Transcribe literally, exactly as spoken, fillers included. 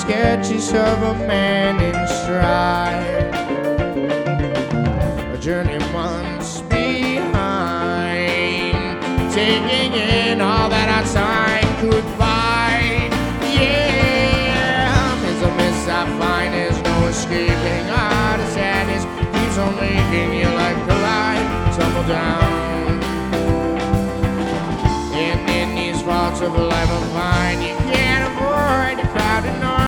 sketches of a man in stride, a journey months behind, taking in all that our time could find. Yeah, there's a mess I find, there's no escaping our sadness, keeps on making your life collide, tumble down. And in these faults of life I find